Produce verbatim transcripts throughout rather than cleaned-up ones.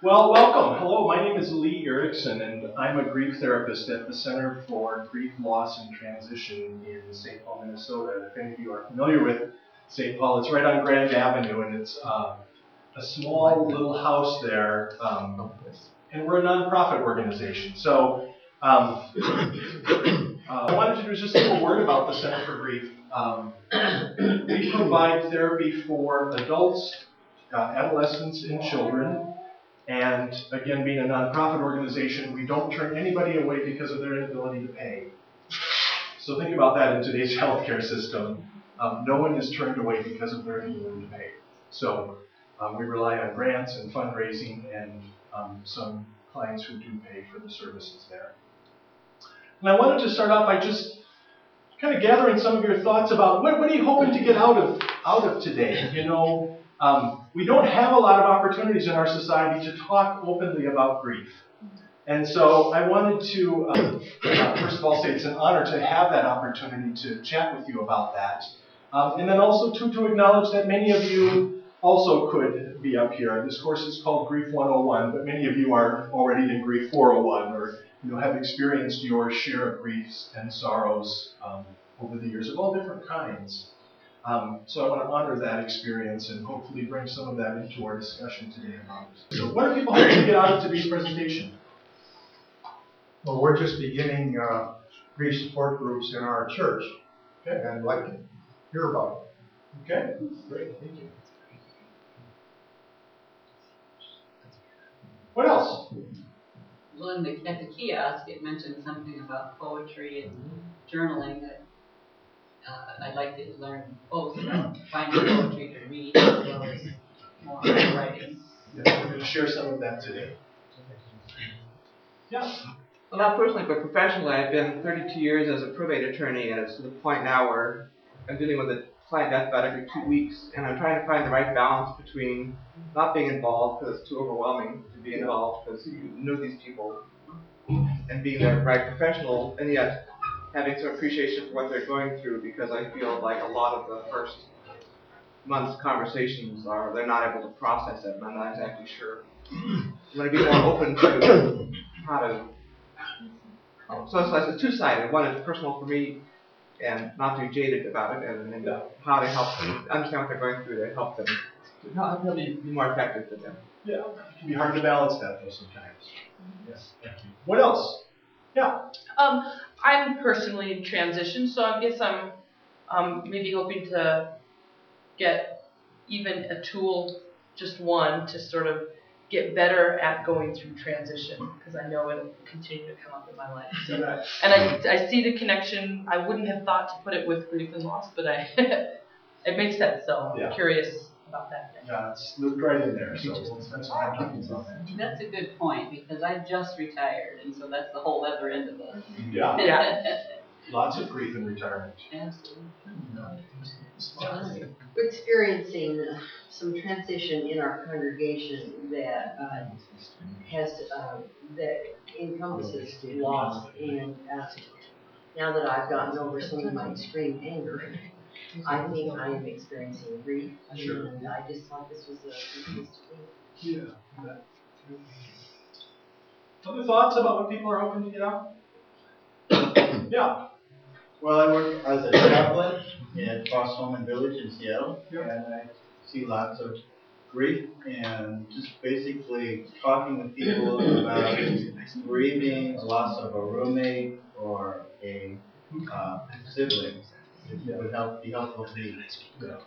Well, welcome. Hello, my name is Lee Erickson, and I'm a grief therapist at the Center for Grief, Loss, and Transition in Saint Paul, Minnesota. If any of you are familiar with Saint Paul, it's right on Grand Avenue, and it's uh, a small little house there, um, and we're a nonprofit organization. So um, uh, I wanted to do is just say a word about the Center for Grief. Um, we provide therapy for adults, uh, adolescents, and children. And again, being a nonprofit organization, we don't turn anybody away because of their inability to pay. So think about that in today's healthcare system. Um, no one is turned away because of their inability to pay. So um, we rely on grants and fundraising and um, some clients who do pay for the services there. And I wanted to start off by just kind of gathering some of your thoughts about what, what are you hoping to get out of out of today? You know, um, we don't have a lot of opportunities in our society to talk openly about grief. And so I wanted to, uh, uh, first of all, say it's an honor to have that opportunity to chat with you about that. Um, and then also to, to acknowledge that many of you also could be up here. This course is called Grief one oh one, but many of you are already in Grief four oh one, or you know, have experienced your share of griefs and sorrows um, over the years of all different kinds. Um, so I want to honor that experience and hopefully bring some of that into our discussion today about it. So what are people hoping to get out of today's presentation? Well, we're just beginning uh, grief support groups in our church, okay, and I'd like to hear about it. Okay, great, thank you. What else? Well, in the, at the kiosk, it mentioned something about poetry and journaling that uh, I'd like to learn both about finding poetry to read as well as more writing. Yeah, we're going to share some of that today. Yeah. Well, not personally, but professionally, I've been thirty-two years as a probate attorney, and it's to the point now where I'm dealing with a client death about every two weeks, and I'm trying to find the right balance between not being involved because it's too overwhelming to be involved because you know these people, and being the right professional, and yet having some appreciation for what they're going through, because I feel like a lot of the first month's conversations are they're not able to process it, and I'm not exactly sure. I'm going to be more open to how to. So it's, it's two-sided. One is personal for me, and not to be jaded about it, and then yeah. how to help them understand what they're going through to help them to help them be more effective for them. Yeah, it can be hard to balance that though sometimes. Yes, thank you. What else? Yeah. Um, I'm personally in transition, so I guess I'm um, maybe hoping to get even a tool, just one, to sort of get better at going through transition, because I know it'll continue to come up in my life. So, right. And I, I see the connection. I wouldn't have thought to put it with grief and loss, but I it makes sense. So I'm yeah. curious about that. Yeah, it's looped right in there. So we'll spend some time talking about that. That's a good point, because I just retired, and so that's the whole other end of it. Yeah. Yeah. Lots of grief in retirement. Absolutely. We're experiencing uh, some transition in our congregation that uh, has uh, that encompasses loss, and uh, now that I've gotten over some of my extreme anger, I think I am experiencing grief, sure. and I just thought this was a good place to be. Yeah. Other thoughts about what people are hoping to get out? Yeah. Well, I work as a chaplain at Cross Holman Village in Seattle, yep. and I see lots of grief and just basically talking with people about grieving, a loss of a roommate or a uh, sibling. It would help be helpful to me. Yeah.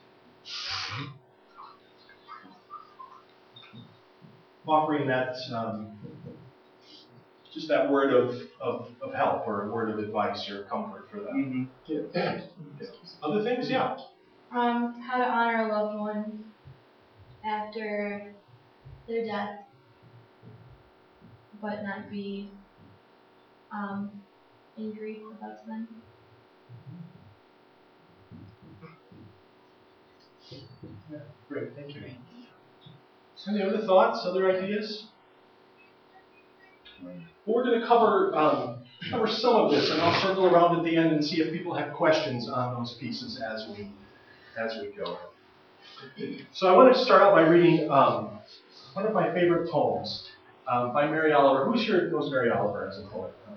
Offering that, um, just that word of, of, of help or a word of advice or comfort for them. Mm-hmm. Yeah. Yeah. Other things, yeah. Um, how to honor a loved one after their death, but not be um, in grief about them. Yeah, great, thank you. Any other thoughts, other ideas? Well, we're going to cover um, cover some of this, and I'll circle around at the end and see if people have questions on those pieces as we as we go. So I wanted to start out by reading um, one of my favorite poems um, by Mary Oliver. Who's here knows Mary Oliver as a poet? Oh,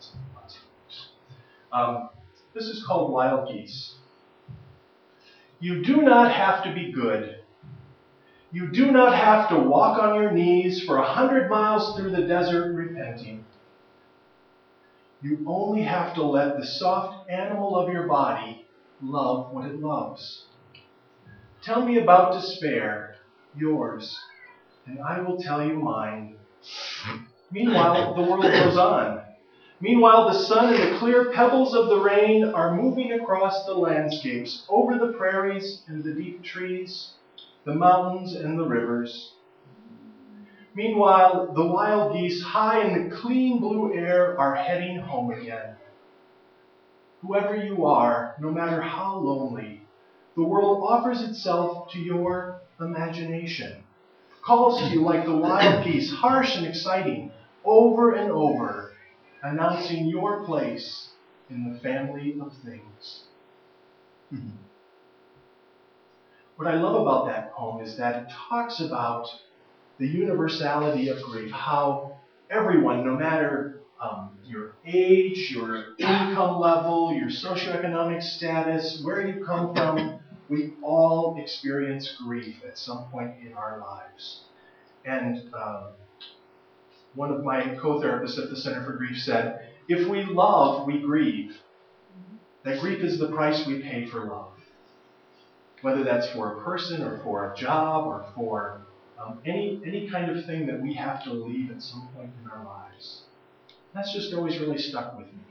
yeah. Um, this is called Wild Geese. You do not have to be good. You do not have to walk on your knees for a hundred miles through the desert repenting. You only have to let the soft animal of your body love what it loves. Tell me about despair, yours, and I will tell you mine. Meanwhile, the world goes on. Meanwhile, the sun and the clear pebbles of the rain are moving across the landscapes, over the prairies and the deep trees, the mountains and the rivers. Meanwhile, the wild geese high in the clean blue air are heading home again. Whoever you are, no matter how lonely, the world offers itself to your imagination, calls to you like the wild geese, harsh and exciting, over and over, announcing your place in the family of things. Mm-hmm. What I love about that poem is that it talks about the universality of grief, how everyone, no matter um, your age, your income level, your socioeconomic status, where you come from, we all experience grief at some point in our lives. And um, one of my co-therapists at the Center for Grief said, if we love, we grieve. That grief is the price we pay for love. Whether that's for a person or for a job or for um, any, any kind of thing that we have to leave at some point in our lives. That's just always really stuck with me.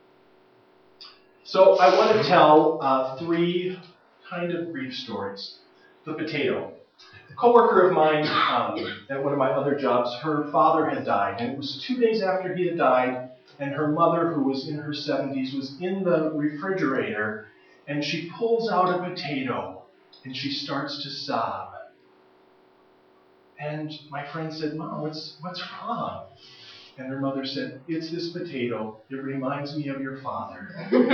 So I want to tell uh, three kind of grief stories. The potato. A coworker of mine um, at one of my other jobs, her father had died, and it was two days after he had died, and her mother, who was in her seventies, was in the refrigerator, and she pulls out a potato, and she starts to sob. And my friend said, Mom, what's, what's wrong? And her mother said, it's this potato. It reminds me of your father.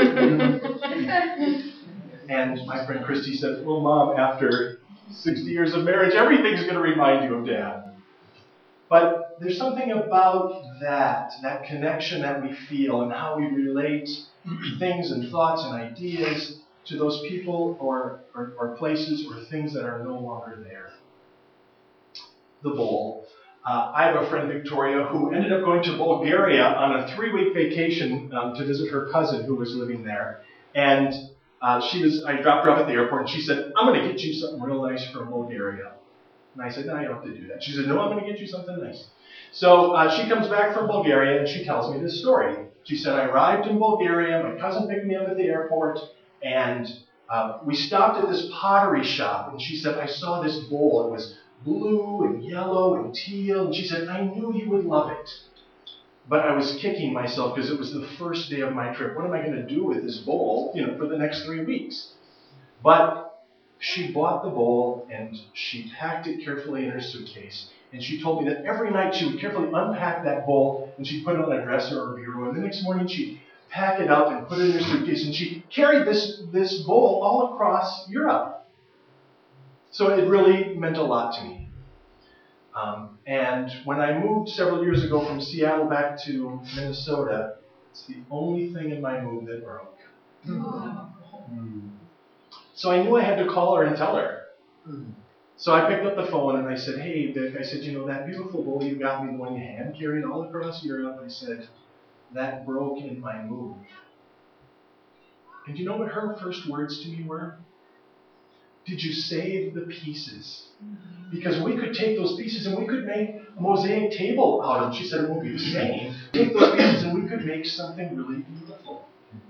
And my friend Christy said, well, Mom, after sixty years of marriage, everything's going to remind you of Dad. But there's something about that, that connection that we feel and how we relate things and thoughts and ideas to those people or, or, or places or things that are no longer there. The bowl. Uh, I have a friend, Victoria, who ended up going to Bulgaria on a three-week vacation um, to visit her cousin who was living there. And uh, she was, I dropped her off at the airport, and she said, I'm going to get you something real nice from Bulgaria. And I said, no, you don't have to do that. She said, no, I'm going to get you something nice. So uh, she comes back from Bulgaria, and she tells me this story. She said, I arrived in Bulgaria, my cousin picked me up at the airport, and uh, we stopped at this pottery shop, and she said, I saw this bowl. It was blue and yellow and teal, and she said, I knew you would love it. But I was kicking myself because it was the first day of my trip. What am I going to do with this bowl, you know, for the next three weeks? But she bought the bowl, and she packed it carefully in her suitcase. And she told me that every night she would carefully unpack that bowl, and she'd put it on a dresser or a bureau, and the next morning she'd pack it up and put it in her suitcase, and she carried this, this bowl all across Europe. So it really meant a lot to me. Um, and when I moved several years ago from Seattle back to Minnesota, it's the only thing in my move that broke. Mm. So I knew I had to call her and tell her. Mm. So I picked up the phone and I said, hey, Vic, I said, you know, that beautiful bowl you got me, the one you hand carried all across Europe, I said, that broke in my move. And you know what her first words to me were? Did you save the pieces? Because we could take those pieces and we could make a mosaic table out of them. She said it won't be the same. Take those pieces and we could make something really beautiful.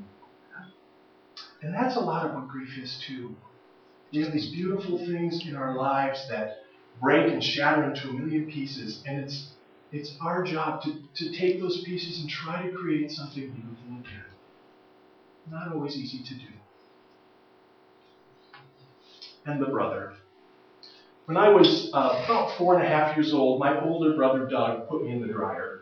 And that's a lot of what grief is too. We have these beautiful things in our lives that break and shatter into a million pieces, and it's it's our job to, to take those pieces and try to create something beautiful again. Not always easy to do. And the brother. When I was uh, about four and a half years old, my older brother Doug put me in the dryer.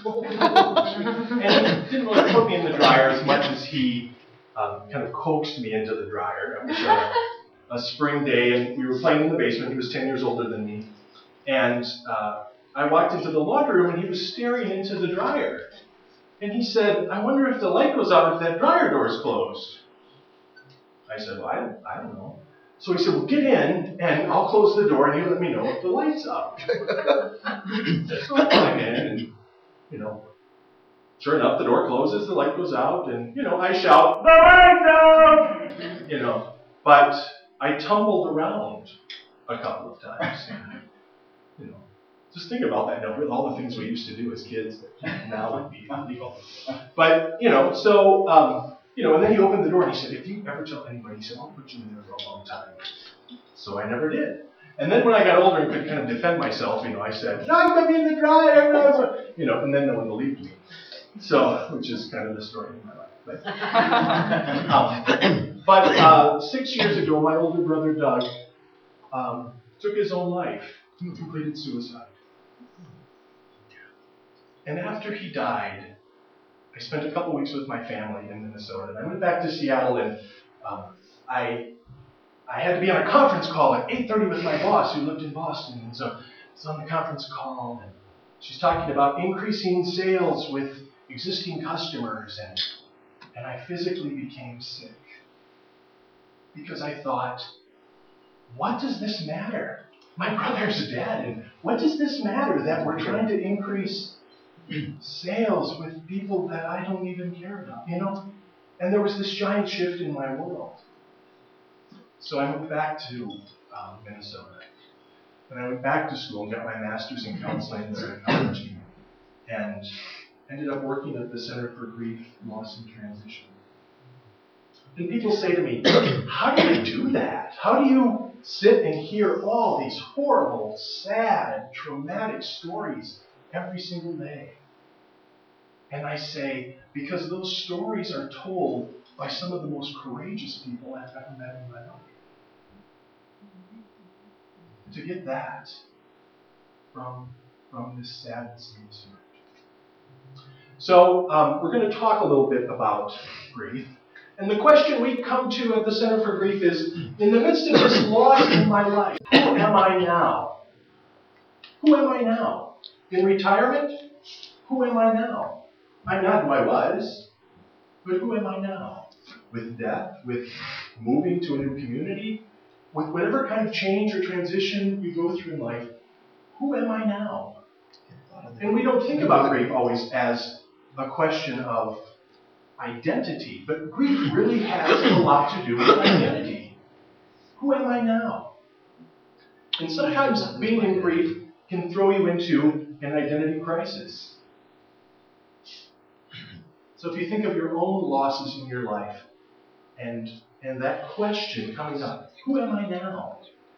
And he didn't really put me in the dryer as much as he um, kind of coaxed me into the dryer. It was a, a spring day, and we were playing in the basement. He was ten years older than me. And uh, I walked into the laundry room and he was staring into the dryer. And he said, I wonder if the light goes out if that dryer door is closed. I said, well, I don't, I don't know. So he said, well, get in and I'll close the door and you let me know if the light's up. So I climb in and, you know, sure enough, the door closes, the light goes out, and, you know, I shout, the light's out! You know, but I tumbled around a couple of times. You know, just think about that, you know, all the things we used to do as kids that now would be illegal. But, you know, so, um, you know, and then he opened the door and he said, if you ever tell anybody, he said, I'll put you in there for a long time. So I never did. And then when I got older and could kind of defend myself, you know, I said, no, I'm going to be in the dryer, you know, and then no one believed me. So, which is kind of the story of my life. But, um, but uh, six years ago, my older brother, Doug, um, took his own life. He completed suicide. And after he died, I spent a couple weeks with my family in Minnesota. And I went back to Seattle, and um, I I had to be on a conference call at eight thirty with my boss, who lived in Boston. And so I was on the conference call, and she's talking about increasing sales with existing customers, and and I physically became sick. Because I thought, what does this matter? My brother's dead, and what does this matter that we're trying to increase sales with people that I don't even care about, you know? And there was this giant shift in my world. So I went back to um, Minnesota, and I went back to school and got my master's in counseling and psychology, and ended up working at the Center for Grief, Loss, and Transition. And people say to me, how do you do that? How do you sit and hear all these horrible, sad, traumatic stories every single day? And I say, because those stories are told by some of the most courageous people I've ever met in my life. To get that from, from this sadness and this hurt. So um, we're going to talk a little bit about grief. And the question we come to at the Center for Grief is, in the midst of this loss in my life, who am I now? Who am I now? In retirement? Who am I now? I'm not who I was, but who am I now? With death, with moving to a new community, with whatever kind of change or transition you go through in life, who am I now? And we don't think about grief always as a question of identity, but grief really has a lot to do with identity. Who am I now? And sometimes being in grief can throw you into an identity crisis. So if you think of your own losses in your life, and and that question coming up, who am I now?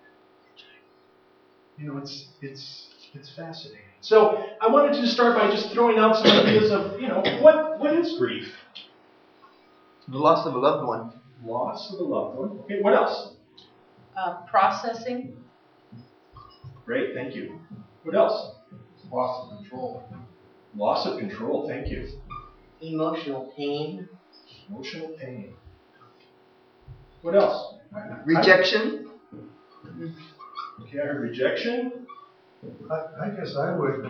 You know, it's it's it's fascinating. So I wanted to start by just throwing out some ideas of, you know, what what is grief? The loss of a loved one. Loss of a loved one. Okay, what else? Uh, processing. Great, thank you. What else? Loss of control. Loss of control, thank you. Emotional pain. Emotional pain. What else? Rejection. Okay, I heard rejection. I, I guess I would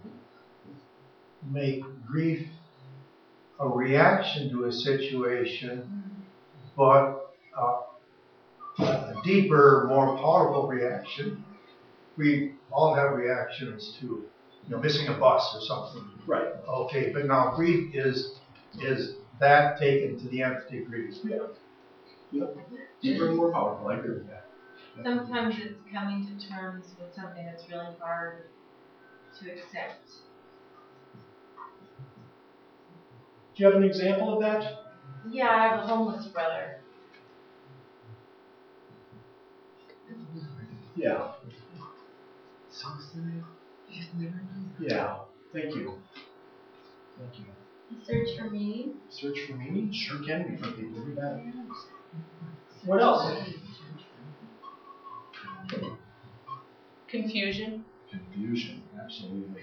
make grief a reaction to a situation, but uh, a deeper, more powerful reaction. We all have reactions to, you know, missing a bus or something. Right. Okay, but now grief is is that taken to the nth degree. Yeah. Yep. Deeper and more powerful. I agree with that. Sometimes it's coming to terms with something that's really hard to accept. Do you have an example of that? Yeah, I have a homeless brother. Yeah. Yeah. Thank you. Thank you. Search for meaning. Search for meaning? Sure can be for people. Every bad. What else? Confusion. Confusion. Absolutely.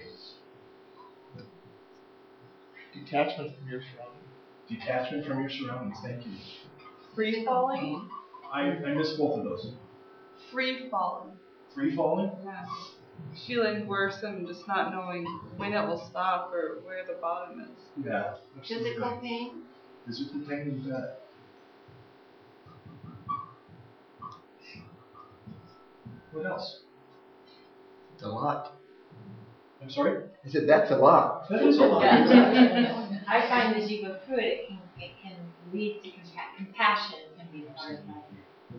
Detachment from your surroundings. Detachment from your surroundings. Thank you. Free falling. I, I miss both of those. Free falling. Free falling? Yeah. feeling worse and just not knowing when it will stop or where the bottom is. Yeah. absolutely. Physical pain? Physical pain, you bet. What else? It's a lot. I'm sorry? I said, that's a lot. That is a lot. Yeah. I find as you go through it, it can, it can lead to compa- compassion can be part of that.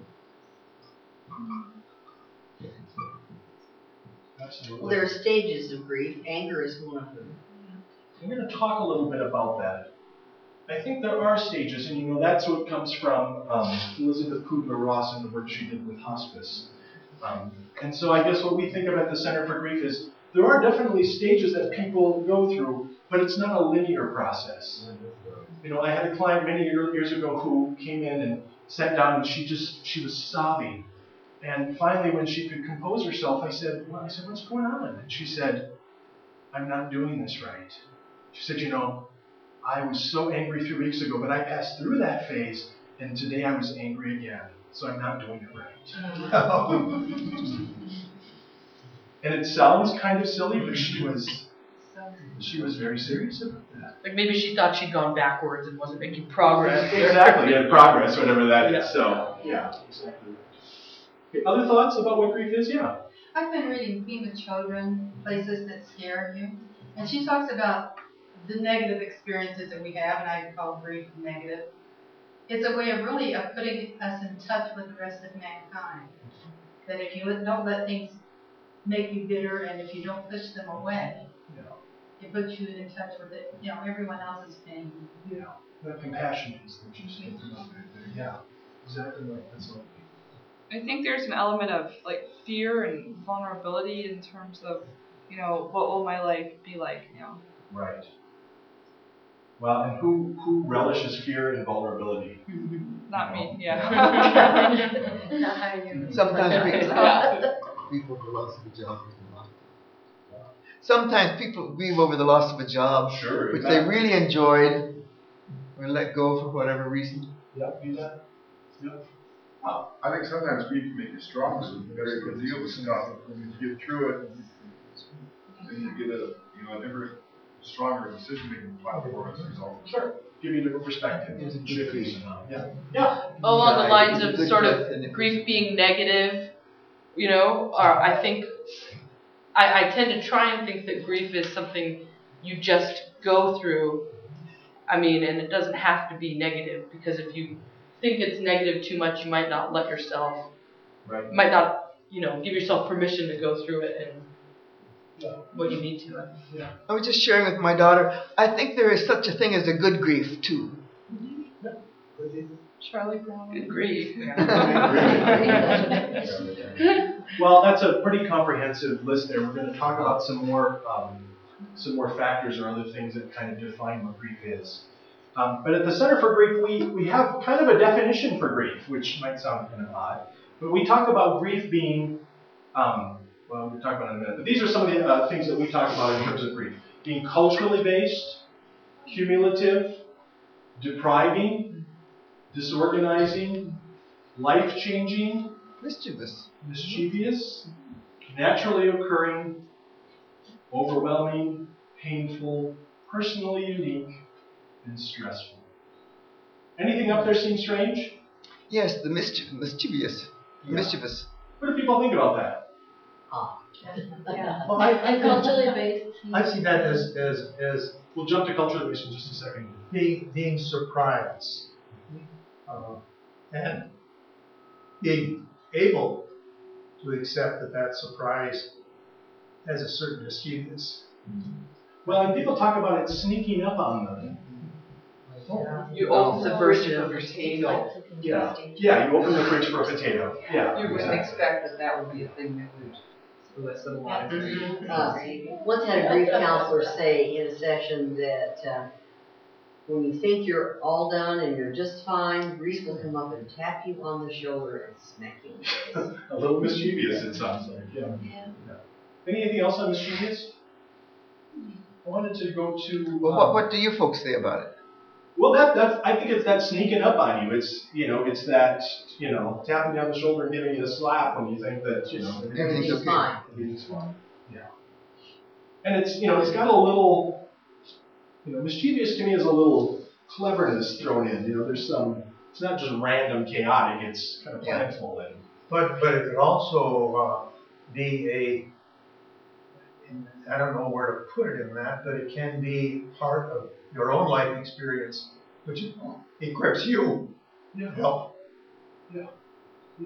Absolutely. Well, there are stages of grief. Anger is one of them. I'm going to talk a little bit about that. I think there are stages, and you know that's what comes from um, Elizabeth Kubler-Ross and the work she did with hospice. Um, and so I guess what we think of at the Center for Grief is there are definitely stages that people go through, but it's not a linear process. You know, I had a client many years ago who came in and sat down and she just, she was sobbing. And finally, when she could compose herself, I said, well, I said, what's going on? And she said, I'm not doing this right. She said, you know, I was so angry three weeks ago, but I passed through that phase, and today I was angry again, so I'm not doing it right. And it sounds kind of silly, but she was, she was very serious about that. Like maybe she thought she'd gone backwards and wasn't making progress. Exactly, yeah, progress, whatever that is. Yeah. So, yeah, exactly. Okay, other thoughts about what grief is? Yeah. I've been reading Being with Children, Places That Scare You, and she talks about the negative experiences that we have, and I call grief negative. It's a way of really of putting us in touch with the rest of mankind. That if you don't let things make you bitter, and if you don't push them away, Yeah. it puts you in touch with it. You know, everyone else's pain. Yeah. That compassion piece that you said about right there. Yeah. Exactly right. That's all. I think there's an element of like fear and vulnerability in terms of, you know, what will my life be like, you know. Right. Well, and who who relishes fear and vulnerability? Not me, yeah. Sometimes people, Yeah. grieve over the loss of a job. Sometimes people grieve over the loss of a job, Sure. which they really enjoyed, or let go for whatever reason. Yep. Do that. Yep. I think sometimes grief can make you stronger, better you can deal with stuff. When you get through it, then you get a, you know, a different, stronger decision-making platform as a result. Sure. Give you a different perspective. It was a Shift good things around. Yeah. Yeah. Along the Yeah, lines it was of a good sort death, and of it was- grief being negative, you know, or I think I, I tend to try and think that grief is something you just go through. I mean, and it doesn't have to be negative, because if you think it's negative too much, you might not let yourself, Right. might not, you know, give yourself permission to go through it and Yeah. what you need to. Yeah. I was just sharing with my daughter, I think there is such a thing as a good grief, too. Charlie Brown. Good grief. Well, that's a pretty comprehensive list there. We're going to talk about some more, um, some more factors or other things that kind of define what grief is. Um, but at the Center for Grief, we, we have kind of a definition for grief, which might sound kind of odd. But we talk about grief being, um, well, we'll talk about it in a minute. But these are some of the uh, things that we talk about in terms of grief. Being culturally based, cumulative, depriving, disorganizing, life-changing, Mischievous. mischievous, naturally occurring, overwhelming, painful, personally unique, and stressful. Anything up there seem strange? Yes, the mischie- mischievous. Yeah. Mischievous. What do people think about that? Yeah. Well, I, I, Culturally based. I see that as, as, as We'll jump to culturally based in just a second. being, being surprised. Uh, and being able to accept that that surprise has a certain mischievous. Well, and people talk about it sneaking up on them. You open the fridge for a potato. Yeah. Yeah, you open the fridge for a potato. Yeah. You wouldn't exactly. expect that that would be a thing that would elicit a lot of grief. Uh, once had a grief counselor say in a session that uh, when you think you're all done and you're just fine, grief will come up and tap you on the shoulder and smack you in the face. A little mischievous, it sounds like. Yeah. Yeah. Anything else on mischievous? I wanted to go to. Well, um, what, what do you folks say about it? Well, that that's. I think it's that sneaking up on you. It's you know, it's that you know, tapping you on the shoulder and giving you a slap when you think that you know Everything's Everything's okay. fine. everything's fine. Yeah. And it's, you know, it's got a little, you know, mischievous to me is a little cleverness thrown in. You know, there's some, it's not just random chaotic, it's kind of planful. And, But, but it could also uh, be a, I don't know where to put it in that, but it can be part of your own life experience, which equips you yeah. to help. Yeah. Yeah.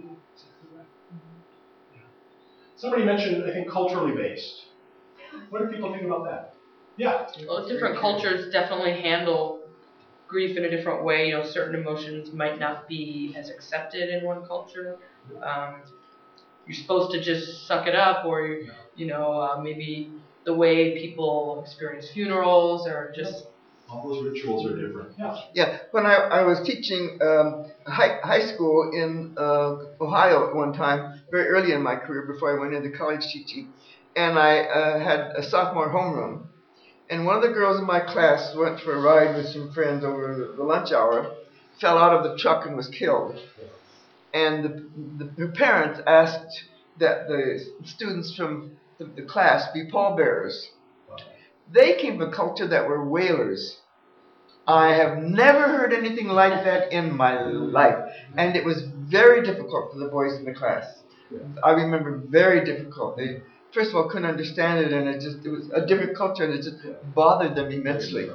Somebody mentioned, I think, culturally based. What do people think about that? Yeah. Well, different cultures definitely handle grief in a different way. You know, certain emotions might not be as accepted in one culture. Um, you're supposed to just suck it up, or you know, uh, maybe the way people experience funerals, or just all those rituals are different. Yeah. Yeah. When I, I was teaching um, high high school in uh, Ohio at one time, very early in my career before I went into college teaching, and I uh, had a sophomore homeroom. And one of the girls in my class went for a ride with some friends over the lunch hour, fell out of the truck and was killed. And the, the, her parents asked that the students from the, the class be pallbearers. They came from a culture that were wailers. I have never heard anything like that in my life. And it was very difficult for the boys in the class. I remember very difficult. They first of all couldn't understand it, and it just it was a different culture, and it just bothered them immensely.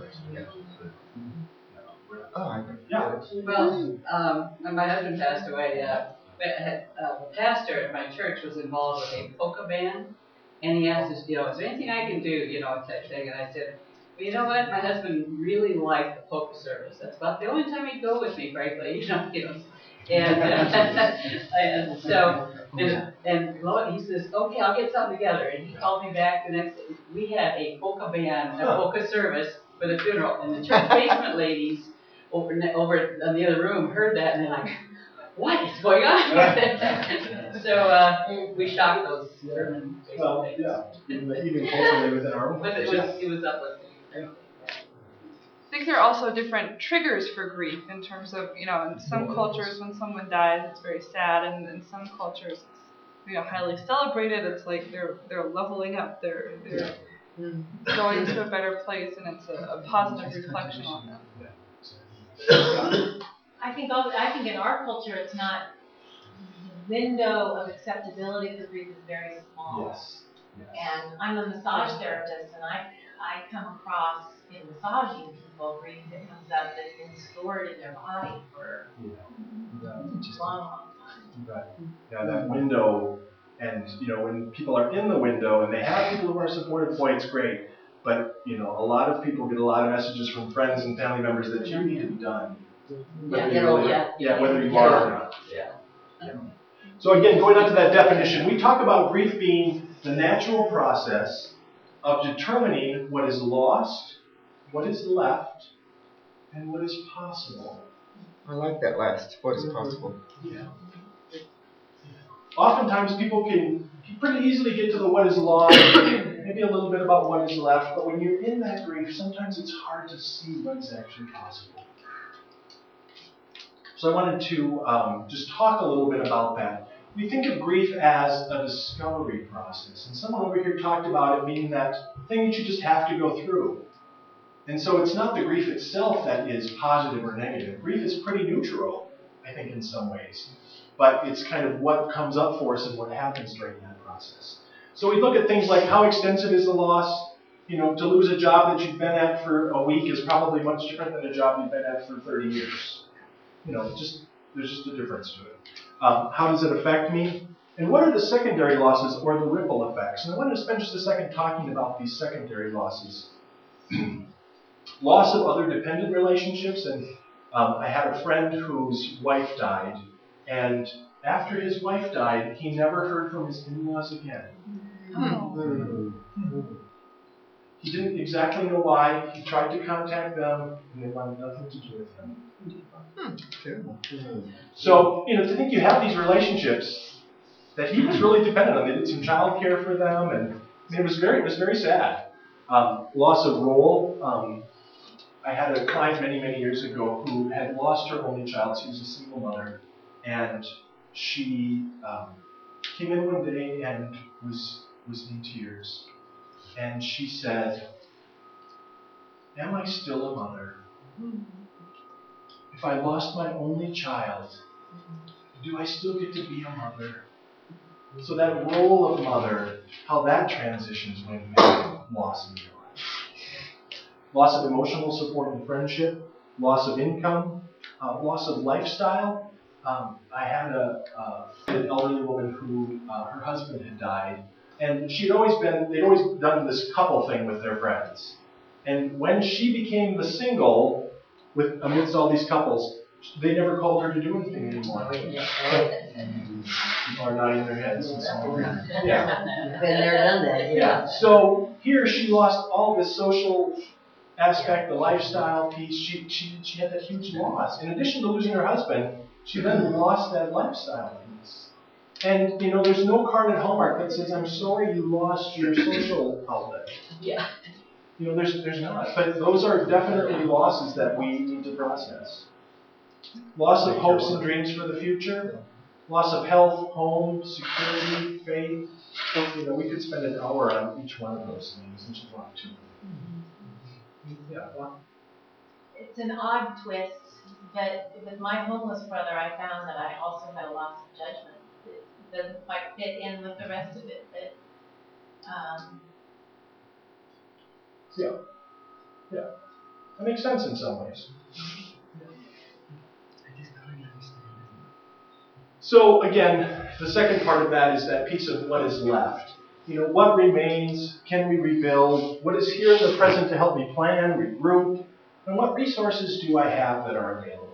Oh, yeah. Well, um, when my husband passed away, uh, uh, the pastor at my church was involved with a polka band, and he asked us, you know, is there anything I can do, you know, type thing, and I said, well, you know what, my husband really liked the polka service. That's about the only time he'd go with me, frankly, you know, you know. And, uh, and so, and, and he says, okay, I'll get something together. And he called me back the next day. We had a polka band, a polka service for the funeral, and the church basement ladies over over in the other room heard that, and they're like, what is going on here? So uh, we shocked those German basement well, ladies. yeah, even, even culturally within our own. But it was, it was uplifting. I think there are also different triggers for grief in terms of, you know, in some cultures when someone dies, it's very sad, and in some cultures, it's, you know, highly celebrated. It's like they're they're leveling up, they're they're going to a better place, and it's a, a positive reflection on them. I think all, I think in our culture, it's not, the window of acceptability for grief is very small. Yes. Yes. And I'm a massage therapist, and I I come across in massaging people grief that comes up that's been stored in their body for yeah. Yeah. a long, long time. Right. Yeah, that window, and you know, when people are in the window and they have people who are supportive, boy, it's great. But you know, a lot of people get a lot of messages from friends and family members that you need to be done. Whether Yeah, you really, yeah, yeah, whether you yeah. are or not. Yeah. Yeah. So again, going on to that definition, we talk about grief being the natural process of determining what is lost, what is left, and what is possible. I like that last. What is possible? Yeah. Oftentimes people can pretty easily get to the what is lost, maybe a little bit about what is left, but when you're in that grief, sometimes it's hard to see what is actually possible. So I wanted to um, just talk a little bit about that. We think of grief as a discovery process, and someone over here talked about it being that thing that you just have to go through. And so it's not the grief itself that is positive or negative. Grief is pretty neutral, I think, in some ways. But it's kind of what comes up for us and what happens during that process. So we look at things like how extensive is the loss. You know, to lose a job that you've been at for a week is probably much different than a job you've been at for thirty years. You know, just there's just a difference to it. Um, how does it affect me? And what are the secondary losses or the ripple effects? And I want to spend just a second talking about these secondary losses. Loss of other dependent relationships, and um, I had a friend whose wife died, and after his wife died, he never heard from his in-laws again. Oh. He didn't exactly know why. He tried to contact them, and they wanted nothing to do with him. Hmm. So, you know, to think you have these relationships that he was really dependent on. They did some child care for them, and I mean, it was very, it was very sad. Um, loss of role. Um, I had a client many, many years ago who had lost her only child. She was a single mother, and she um, came in one day and was was in tears. And she said, "Am I still a mother? If I lost my only child, do I still get to be a mother?" So that role of mother, how that transitions when you have loss in your life. Loss of emotional support and friendship, loss of income, uh, loss of lifestyle. Um, I had a, uh, an elderly woman who, uh, her husband had died, and she'd always been, they'd always done this couple thing with their friends. And when she became the single, with amidst all these couples, they never called her to do anything anymore. People are nodding their heads. And so on. Yeah. Been there, done that. Yeah. So here she lost all this social aspect, the lifestyle piece. She, she, she had that huge loss. In addition to losing her husband, she then lost that lifestyle piece. And, you know, there's no card at Hallmark that says, "I'm sorry you lost your social outlet." Yeah. You know, there's, there's not. But those are definitely losses that we need to process. Loss of hopes and dreams for the future. Loss of health, home, security, faith. You know, we could spend an hour on each one of those things, and just want to. Yeah. Well, It's an odd twist, but with my homeless brother, I found that I also had a loss of judgment. It doesn't quite fit in with the rest of it, but um, yeah. Yeah. That makes sense in some ways. So again, the second part of that is that piece of what is left. You know, what remains? Can we rebuild? What is here in the present to help me plan, regroup? And what resources do I have that are available?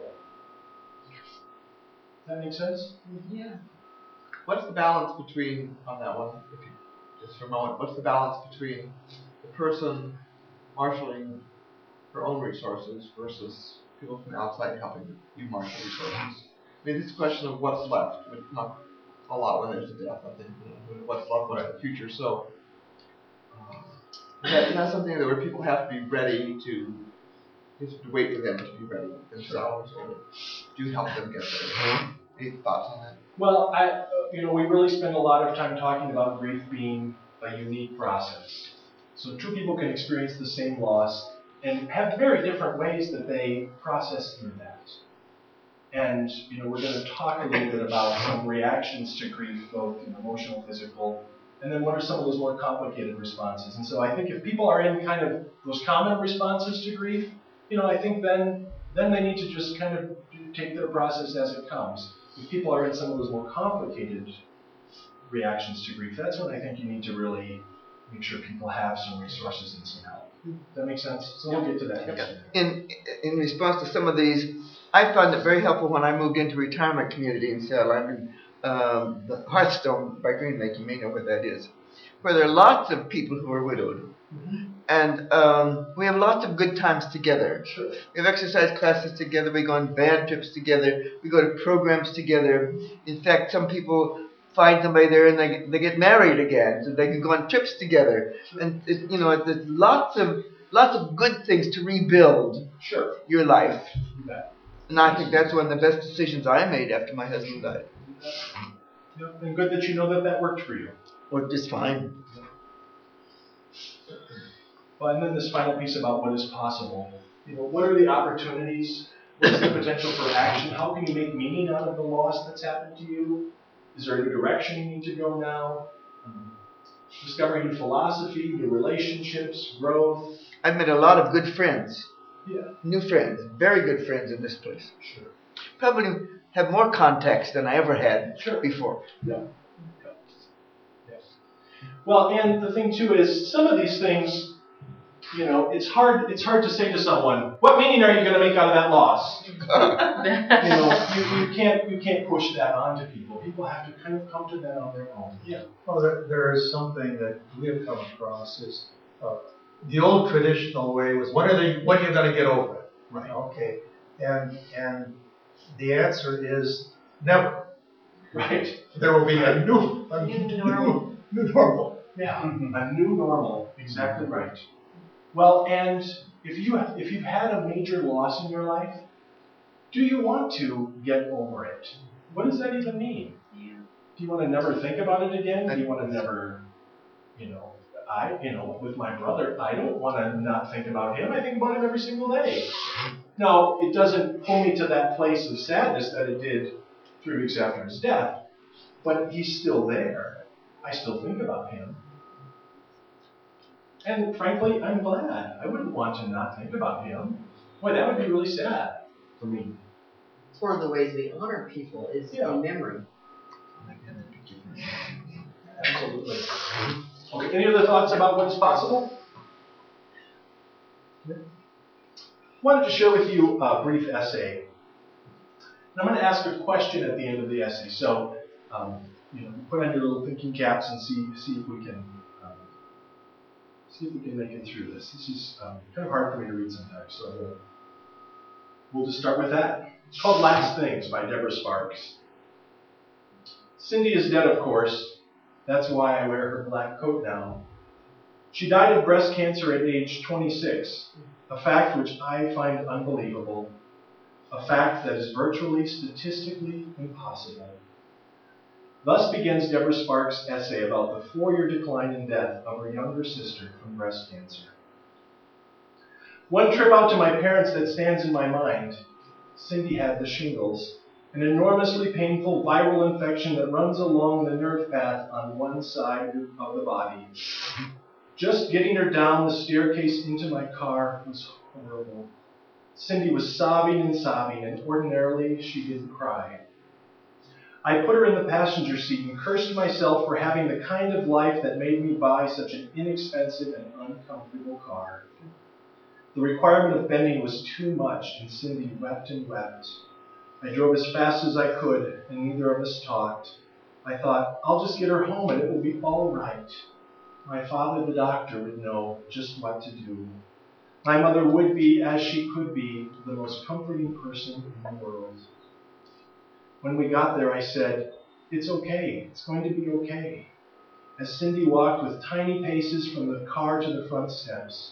Does that make sense? Yeah. What's the balance between, on that one, if you, just for a moment, what's the balance between the person marshaling her own resources versus people from the outside helping you marshal resources? I mean, it's a question of what's left, but not a lot when there's a death, I think. You know, what's left, what in the future. So, uh, is that, is that something that where people have to be ready to, you have to wait for them to be ready themselves, or do you help them get there? Any thoughts on that? Well, I, uh, you know, we really spend a lot of time talking about grief being a unique process. So two people can experience the same loss and have very different ways that they process through that. And, you know, we're going to talk a little bit about some reactions to grief, both you know, emotional, physical, and then what are some of those more complicated responses. And so I think if people are in kind of those common responses to grief, you know, I think then then they need to just kind of take their process as it comes. If people are in some of those more complicated reactions to grief, that's when I think you need to really make sure people have some resources and some help. Does that make sense? So we'll get to that. In in response to some of these, I found it very helpful when I moved into a retirement community in Seattle. I'm in um, the Hearthstone by Green Lake. You may know what that is, where there are lots of people who are widowed. Mm-hmm. And um, we have lots of good times together. Sure. We have exercise classes together. We go on band trips together. We go to programs together. In fact, some people find somebody there and they they get married again, so they can go on trips together. Sure. And it, you know, there's lots of lots of good things to rebuild. Sure. Your life. Yeah. And I think that's one of the best decisions I made after my husband died. Yeah. And good that you know that that worked for you. Worked just fine. Well, and then this final piece about what is possible. You know, what are the opportunities? What's the potential for action? How can you make meaning out of the loss that's happened to you? Is there a new direction you need to go now? Um, discovering new philosophy, new relationships, growth. I've met a lot of good friends. Yeah. New friends, very good friends in this place. Sure. Probably have more contacts than I ever had sure. before. Yeah. yeah. Yes. Well, and the thing too is some of these things, you know, it's hard. It's hard to say to someone, "What meaning are you going to make out of that loss?" you know, you, you can't you can't push that onto people. People have to kind of come to that on their own. Yeah. Well, there, there is something that we have come across is uh, the old traditional way was when are they when are you going to get over it? Right. Okay. And and the answer is never. Right. There will be a new a New new, normal. new, new normal. Yeah. A new normal. Exactly right. Well, and if you if you've had a major loss in your life, do you want to get over it? What does that even mean? Yeah. Do you want to never think about it again? Do you want to never You know, I, you know, with my brother, I don't want to not think about him. I think about him every single day. Now, it doesn't pull me to that place of sadness that it did three weeks after his death, but he's still there. I still think about him. And frankly, I'm glad. I wouldn't want to not think about him. Boy, that would be really sad for me. It's one of the ways we honor people is Yeah. in memory. Absolutely. Okay, any other thoughts about what's possible? Wanted to share with you a brief essay. And I'm going to ask a question at the end of the essay. So, um, you know, put on your little thinking caps and see see if we can um, see if we can make it through this. This is um, kind of hard for me to read sometimes, so we'll, we'll just start with that. It's called Last Things by Deborah Sparks. Cindy is dead, of course. That's why I wear her black coat now. She died of breast cancer at age twenty-six, a fact which I find unbelievable, a fact that is virtually statistically impossible. Thus begins Deborah Sparks' essay about the four-year decline in death of her younger sister from breast cancer. One trip out to my parents that stands in my mind. Cindy had the shingles, an enormously painful viral infection that runs along the nerve path on one side of the body. Just getting her down the staircase into my car was horrible. Cindy was sobbing and sobbing, and ordinarily she didn't cry. I put her in the passenger seat and cursed myself for having the kind of life that made me buy such an inexpensive and uncomfortable car. The requirement of bending was too much, and Cindy wept and wept. I drove as fast as I could, and neither of us talked. I thought, I'll just get her home and it will be all right. My father, the doctor, would know just what to do. My mother would be, as she could be, the most comforting person in the world. When we got there, I said, it's okay, it's going to be okay, as Cindy walked with tiny paces from the car to the front steps.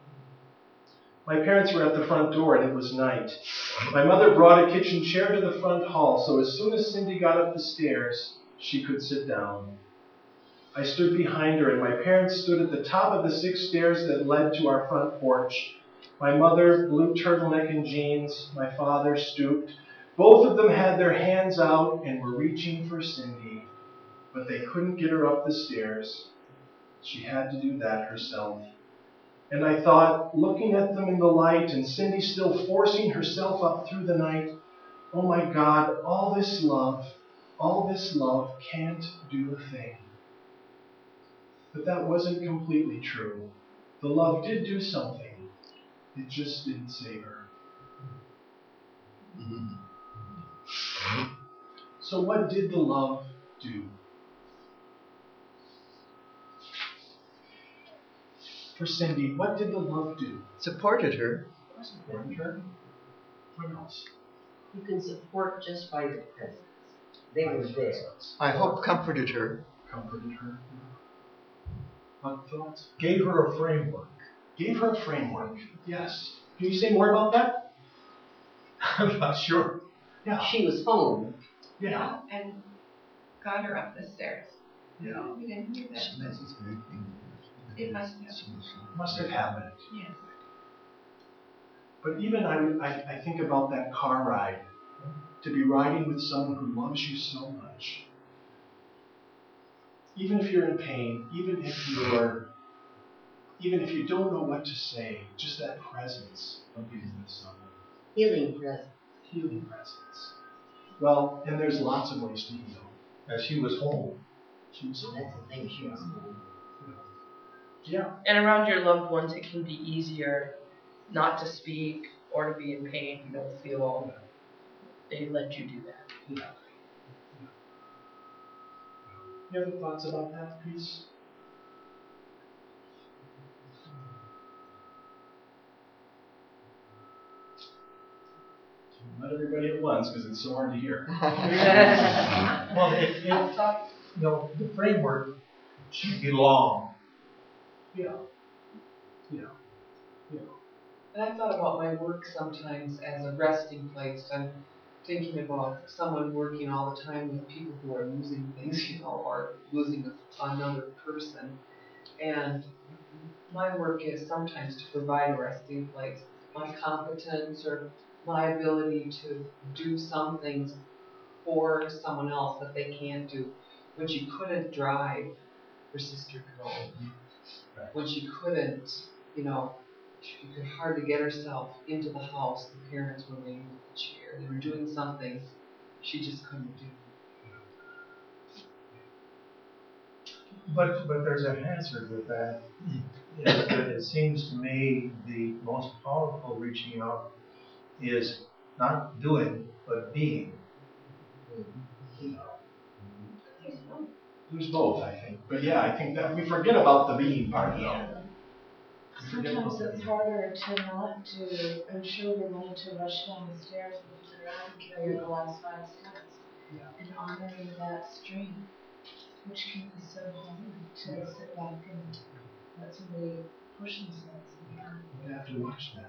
My parents were at the front door, and it was night. My mother brought a kitchen chair to the front hall, so as soon as Cindy got up the stairs, she could sit down. I stood behind her, and my parents stood at the top of the six stairs that led to our front porch. My mother, blue turtleneck and jeans. My father, stooped. Both of them had their hands out and were reaching for Cindy, but they couldn't get her up the stairs. She had to do that herself. And I thought, looking at them in the light, and Cindy still forcing herself up through the night, oh my God, all this love, all this love can't do a thing. But that wasn't completely true. The love did do something. It just didn't save her. So what did the love do? For Cindy, what did the love do? Supported her. Supported her? What else? You can support just by your presence. They were there. I hope comforted her. Comforted her. What thoughts? Gave her a framework. Gave her a framework. Yes. Can you say more about that? I'm not sure. Yeah. She was home. Yeah. And got her up the stairs. Yeah. We didn't hear that. It must have. Must have happened. Yes. But even I, I, I think about that car ride. To be riding with someone who loves you so much. Even if you're in pain, even if you're, even if you don't know what to say, just that presence of being with someone. Healing presence. Healing presence. Well, and there's lots of ways to heal. As she was home. She was home. That's the thing, she was home. Yeah. And around your loved ones, it can be easier not to speak or to be in pain. You don't feel they let you do that. Yeah. You have any thoughts about that piece? Not everybody at once, because it's so hard to hear. Well, it, it, you know, the framework should belong. Yeah. Yeah. Yeah. And I thought about my work sometimes as a resting place. I'm thinking about someone working all the time with people who are losing things, you know, or losing another person. And my work is sometimes to provide a resting place. My competence or my ability to do some things for someone else that they can't do. When she couldn't drive, her sister drove. When she couldn't, you know, she could hardly get herself into the house, the parents were laying in the chair. They were doing something she just couldn't do. But, but there's a hazard with that. Is that it seems to me the most powerful reaching out is not doing, but being. There's both, I think. But yeah, I think that we forget about the being part. Yeah. Sometimes it's harder to not to ensure the money to rush down the stairs and figure out and carry the last five steps. Yeah. And honoring that strength, which can be so hard to sit back and let somebody push themselves. You have to watch that.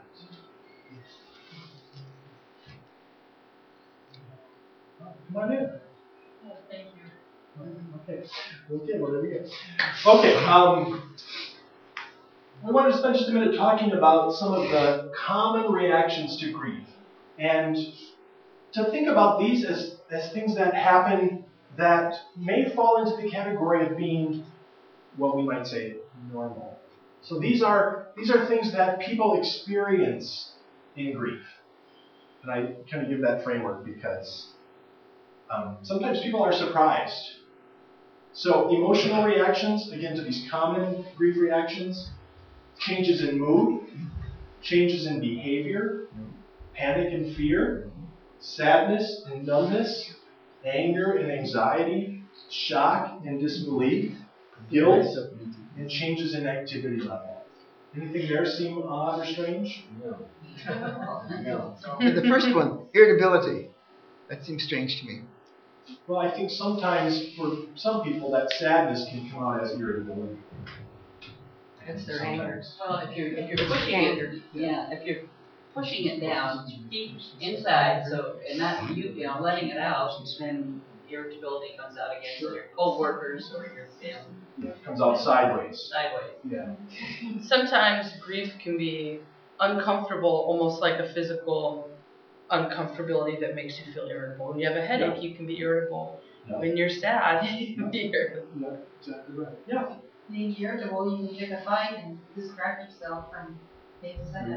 Come on in. Oh, thank you. Okay. Okay, well, there we go. Okay, um, I want to spend just a minute talking about some of the common reactions to grief. And to think about these as, as things that happen that may fall into the category of being what we might say normal. So these are these are things that people experience in grief. And I kind of give that framework because um, sometimes people are surprised. So emotional reactions, again, to these common grief reactions, changes in mood, changes in behavior, panic and fear, sadness and numbness, anger and anxiety, shock and disbelief, guilt, and changes in activity level. Anything there seem odd or strange? No. No. And the first one, irritability. That seems strange to me. Well, I think sometimes for some people that sadness can come out as irritability. That's their anger. Well, if you're if you're pushing it, yeah, if you're pushing it down deep inside, so and not you, you know, letting it out, then irritability comes out against your co-workers or your family. Yeah, it comes out sideways. Sideways. Yeah. Sometimes grief can be uncomfortable, almost like a physical uncomfortability that makes you feel irritable. When you have a headache, yeah. you can be irritable. Yeah. When you're sad, you can be irritable. Yeah, exactly right. Yeah. Being irritable, you can pick a fight and distract yourself from being sad.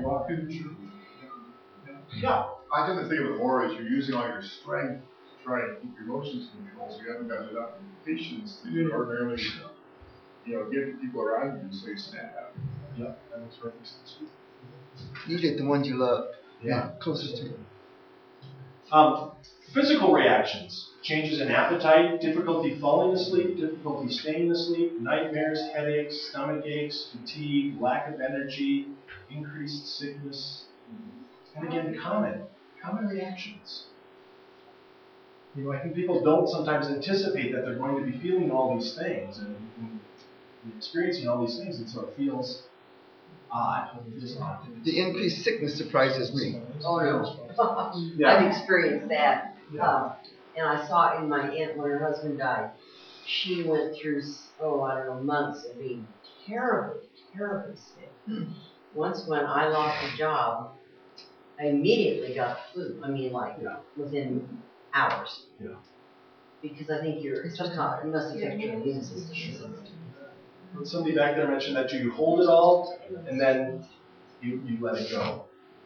Yeah. I tend to think of it more as you're using all your strength to try and keep your emotions in control, so you haven't got enough patience to mm-hmm. ordinarily, you know, give people around you so you snap. Yeah, that makes perfect sense. You get the ones you love. Yeah. Closest to you. Um, physical reactions, changes in appetite, difficulty falling asleep, difficulty staying asleep, nightmares, headaches, stomach aches, fatigue, lack of energy, increased sickness, and again, common, common reactions. You know, I think people don't sometimes anticipate that they're going to be feeling all these things and, and experiencing all these things, and so it feels odd. The increased sickness surprises me. Oh no. Yeah. I've experienced that. Yeah. Uh, and I saw it in my aunt when her husband died. She went through, oh, I don't know, months of being terribly, terribly sick. Hmm. Once when I lost a job, I immediately got the flu. I mean, like, yeah. within hours. Yeah. Because I think you're, it's just not, it must affect your immune system. Somebody back there mentioned that you hold it all and then you, you let it go.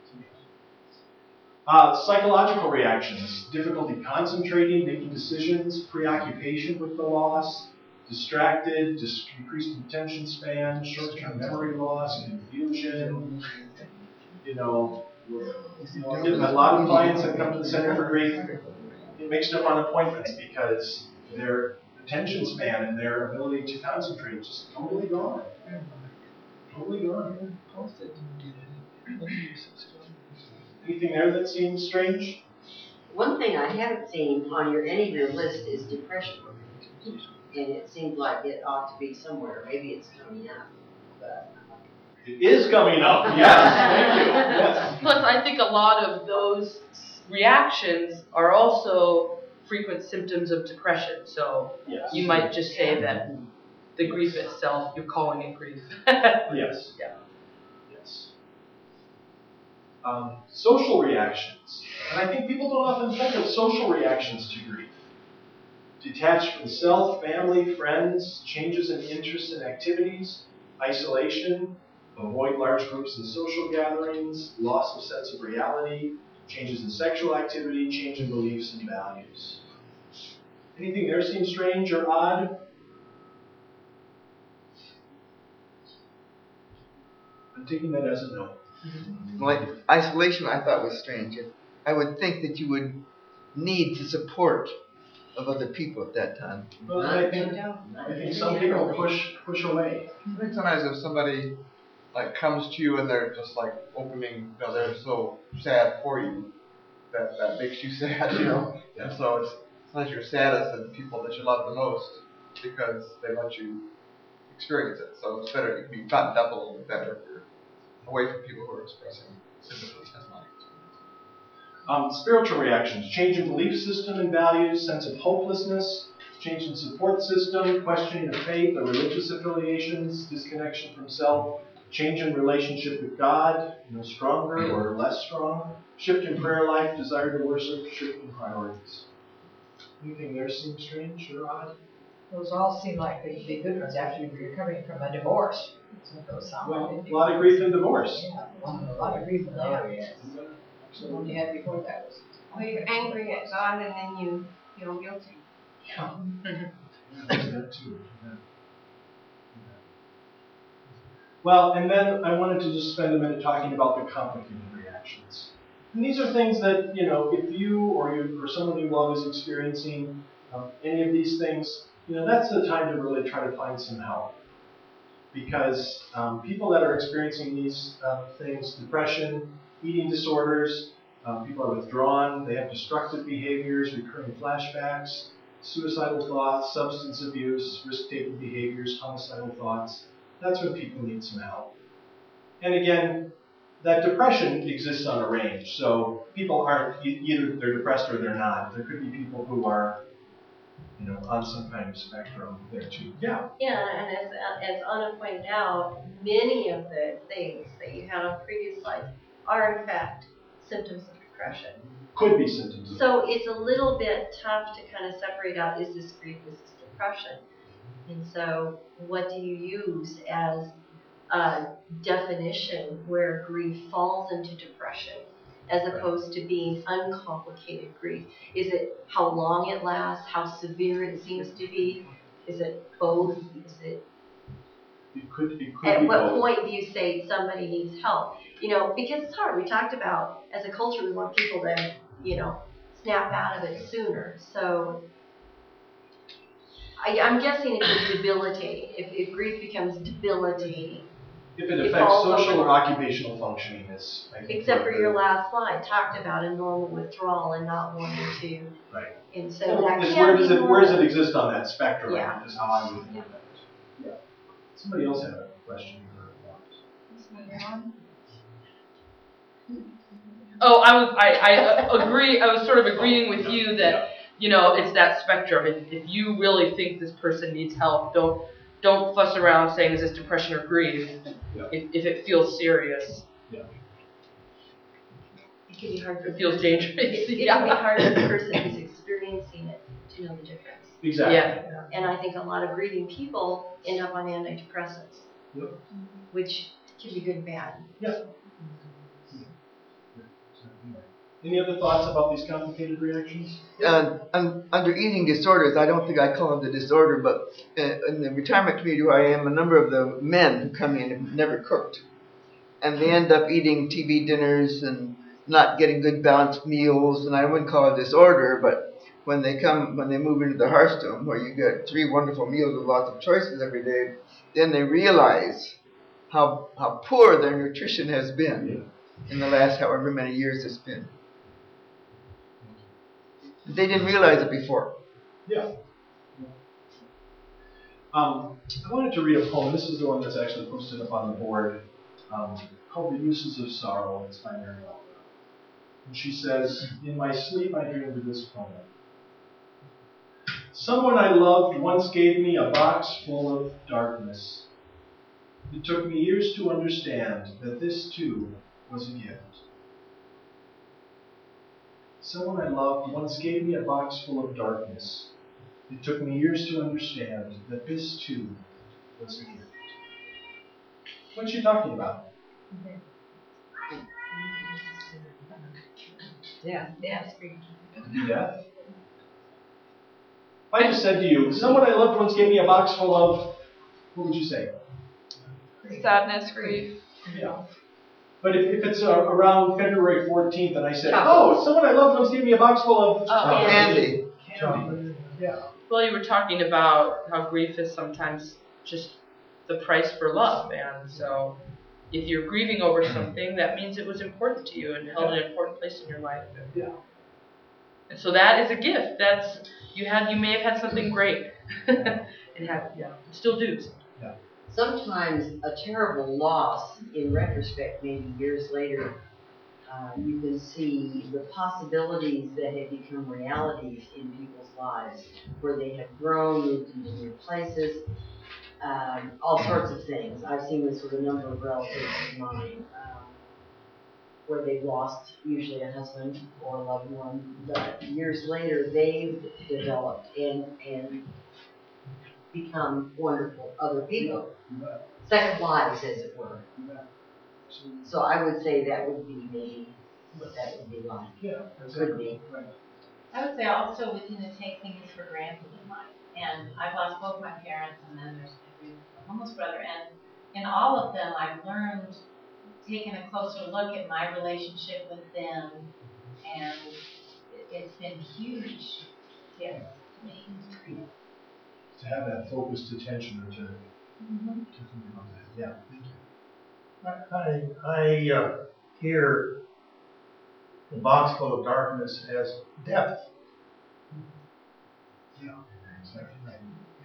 Uh, psychological reactions, difficulty concentrating, making decisions, preoccupation with the loss, distracted, dis- decreased attention span, short-term memory loss, confusion. You know, a lot of clients that come to the Center for Grief get mixed up on appointments because their attention span and their ability to concentrate is just totally gone. Totally gone. Anything there that seems strange? One thing I haven't seen on your any of your list is depression. And it seems like it ought to be somewhere. Maybe it's coming up. But it is coming up, yes. Thank you. Yes. Plus, I think a lot of those reactions are also frequent symptoms of depression. So yes. you might just say that the grief itself, you're calling it grief. Yes. Yeah. Yes. Um, social reactions. And I think people don't often think of social reactions to grief. Detached from self, family, friends, changes in interests and activities, isolation, avoid large groups and social gatherings, loss of sense of reality, changes in sexual activity, change in beliefs and values. Anything there seem strange or odd? I'm taking that as a no. Like isolation, I thought was strange. I would think that you would need the support of other people at that time. Well, I think, I think some people push push away. I think sometimes if somebody like comes to you and they're just like opening, you know, they're so sad for you that that makes you sad, you know. Yeah. And so it's sometimes you're saddest than people that you love the most because they let you experience it. So it's better, it can be buttoned up a little bit better if you're away from people who are expressing sympathy. That's my experience. Um, spiritual reactions, change in belief system and values, sense of hopelessness, change in support system, questioning of faith or religious affiliations, disconnection from self, change in relationship with God, you know, stronger or less strong, shift in prayer life, desire to worship, shift in priorities. Anything there seem strange or odd? Those all seem like they'd be good ones after you're coming from a divorce. So those sound Well, like a lot of grief in divorce. Yeah, a lot, a lot of grief in that. The one you had before that was. Well, you're angry at God and then you feel guilty. Yeah. There's that too. Yeah. Well, and then I wanted to just spend a minute talking about the complicated reactions. And these are things that, you know, if you or you or someone you love is experiencing um, any of these things, you know, that's the time to really try to find some help. Because um, people that are experiencing these uh, things, depression, eating disorders, um, people are withdrawn, they have destructive behaviors, recurring flashbacks, suicidal thoughts, substance abuse, risk-taking behaviors, homicidal thoughts. That's when people need some help. And again, that depression exists on a range. So people aren't, either they're depressed or they're not. There could be people who are, you know, on some kind of spectrum there too. Yeah. Yeah, and as, as Anna pointed out, many of the things that you had on previous slides are in fact symptoms of depression. Could be symptoms of So it's a little bit tough to kind of separate out, is this grief, is this depression? And so what do you use as a definition where grief falls into depression as opposed to being uncomplicated grief? Is it how long it lasts, how severe it seems to be? Is it both? Is it It could, it could At be what both. point do you say somebody needs help? You know, because it's hard. We talked about, as a culture, we want people to, you know, snap out of it sooner. So I, I'm guessing if it's debilitating, if, if grief becomes debilitating. If it it affects falls social over- or occupational functioning, is I think Except for what your the- last slide, talked about a normal withdrawal and not wanting to. Right. And so Well, that it's can where be does it where does it normal. exist on that spectrum? Yeah. Is how I would view that. Yeah. Somebody else had a question or a thought. Oh, I was, I, I uh, agree, I was sort of agreeing with you that, you know, it's that spectrum. If, if you really think this person needs help, don't, don't fuss around saying, is this depression or grief? Yeah. If, if it feels serious, Yeah. It can be hard for it feels the- dangerous. It, it Yeah. can be hard for the person who's experiencing it to know the difference. Exactly. Yeah. And I think a lot of grieving people end up on antidepressants, Yep. which can be good and bad. Yep. Any other thoughts about these complicated reactions? Uh, un, under eating disorders, I don't think I call it a disorder, but uh, in the retirement community where I am, a number of the men who come in have never cooked. And they end up eating T V dinners and not getting good balanced meals, and I wouldn't call it a disorder, but when they come, when they move into the Hearthstone, where you get three wonderful meals with lots of choices every day, then they realize how, how poor their nutrition has been in the last however many years it's been. They didn't realize it before. Yeah. Um, I wanted to read a poem. This is the one that's actually posted up on the board, um, called The Uses of Sorrow. It's by Mary Oliver. And she says, in my sleep I dreamed of this poem. Someone I loved once gave me a box full of darkness. It took me years to understand that this too was a gift. Someone I loved once gave me a box full of darkness. It took me years to understand that this too was a gift. What's she talking about? Yeah, yeah. Death? I just said to you, someone I loved once gave me a box full of, what would you say? Sadness, grief. Yeah. But if, if it's uh, around February fourteenth and I said, oh, someone I loved once gave me a box full of Oh, Candy. candy. Yeah. Well, you were talking about how grief is sometimes just the price for love, and so if you're grieving over something, that means it was important to you and held an important place in your life. Yeah. And so that is a gift. That's you had. You may have had something great, and have yeah, still do. Yeah. Sometimes a terrible loss, in retrospect, maybe years later, uh, you can see the possibilities that have become realities in people's lives, where they have grown, moved into new places, um, all sorts of things. I've seen this with a number of relatives of mine, um, where they've lost usually a husband or a loved one, but years later they've developed and and become wonderful other people. Second lives, as it were. So I would say that would be maybe what that would be like. Yeah, could be. I would say also we tend to take things for granted in life. And I've lost both my parents, and then there's my homeless brother. And in all of them, I've learned, taking a closer look at my relationship with them, and it's been huge gift to me. To have that focused attention or to, mm-hmm. to think about that. Yeah, thank you. I, I uh, hear the box full of darkness as depth. Yeah, exactly right. Yeah.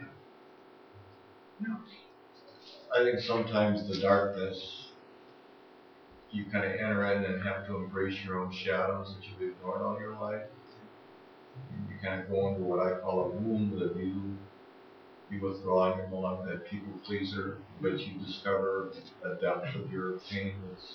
I think sometimes the darkness, you kind of enter in and have to embrace your own shadows that you've ignored all your life. And you kind of go into what I call a wound of you. You withdraw and you're no longer that people pleaser, but you discover a depth of your pain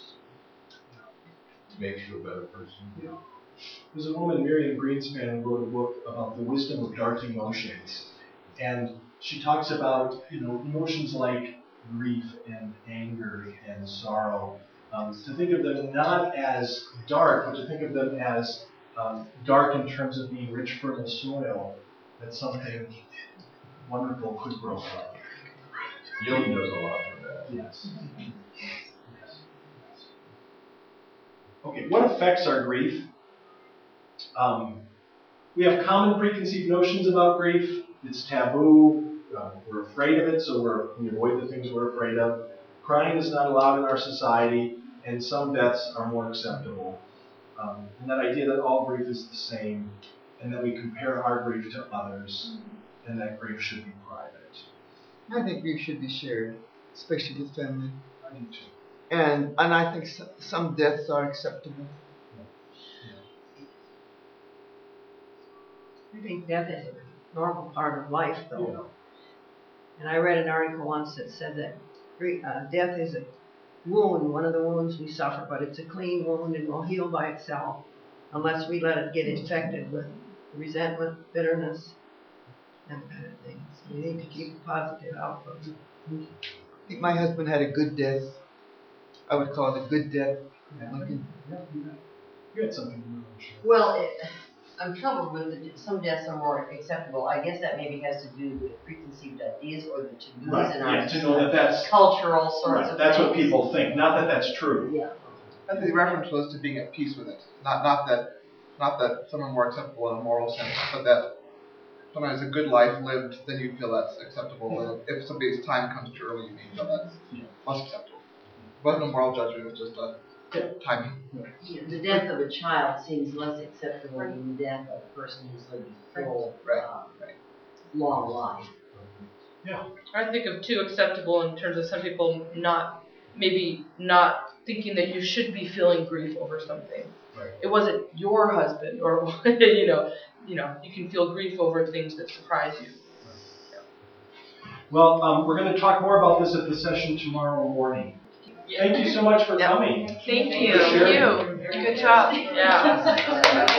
that makes you a better person. Yeah. There's a woman, Miriam Greenspan, who wrote a book about the wisdom of dark emotions. And she talks about, you know, emotions like grief and anger and sorrow. Um, to think of them not as dark, but to think of them as um, dark in terms of being rich, fertile soil, that something wonderful could grow up. Jung does a lot for that. Yes. Yes. Okay, what affects our grief? Um, we have common preconceived notions about grief. It's taboo. Uh, we're afraid of it, so we're, we avoid the things we're afraid of. Crying is not allowed in our society, and some deaths are more acceptable. Um, and that idea that all grief is the same, and that we compare our grief to others, and that grief should be private. I think grief should be shared, especially with family. I do too. And and I think so, some deaths are acceptable. I think death is a normal part of life, though. Yeah. And I read an article once that said that uh, death is a wound, one of the wounds we suffer, but it's a clean wound and will heal by itself unless we let it get infected with resentment, bitterness, that kind of thing. So we need to keep a positive outlook. I think my husband had a good death. I would call it a good death. Yeah. Like a, Yeah, you had something new, I'm sure. Well, it, I'm troubled with it. Some deaths are more acceptable. I guess that maybe has to do with preconceived ideas or the taboos Right, in our yeah, to know that that's cultural sorts right, of that's things. what people think, not that that's true. Yeah. I think the reference was to being at peace with it. Not not that not that some are more acceptable in a moral sense, but that sometimes a good life lived, then you feel that's acceptable. Yeah. If somebody's time comes too early, you may feel that's yeah. less acceptable. It wasn't a moral judgment, it was just a yeah. timing. Yeah, the death of a child seems less acceptable than the death of a person who's lived a full, right. Uh, right. long life. Yeah. I think of too acceptable in terms of some people not, maybe not thinking that you should be feeling grief over something. Right. It wasn't your husband or, you know, you know, you can feel grief over things that surprise you. Well, um, we're going to talk more about this at the session tomorrow morning. Thank you so much for coming. Thank you. For sharing. Thank you. Good job. Yeah.